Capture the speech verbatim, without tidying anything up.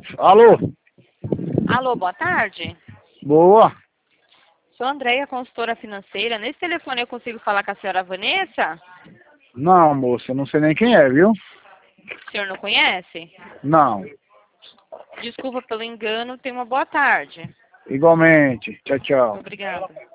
Alô? Alô, boa tarde. Boa. Sou Andréia, consultora financeira. Nesse telefone eu consigo falar com a senhora Vanessa? Não, moça, eu não sei nem quem é, viu? O senhor não conhece? Não. Desculpa pelo engano, tenha uma boa tarde. Igualmente. Tchau, tchau. Obrigada.